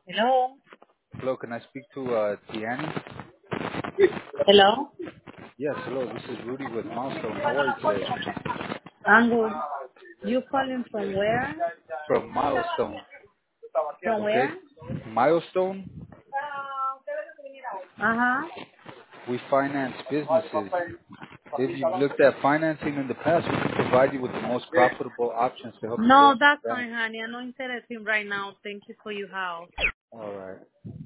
Hello. Hello, can I speak to Tiani? Hello. Yes, hello. This is Rudy with Milestone. How are you today? I'm good. You calling from where? From Milestone. From Okay. where? Milestone, Uh-huh. we finance businesses. If you've looked at financing in the past, we can provide you with the most profitable options to help you grow No, and that's expand. fine, honey. I'm not interested right now. Thank you for your help. All right.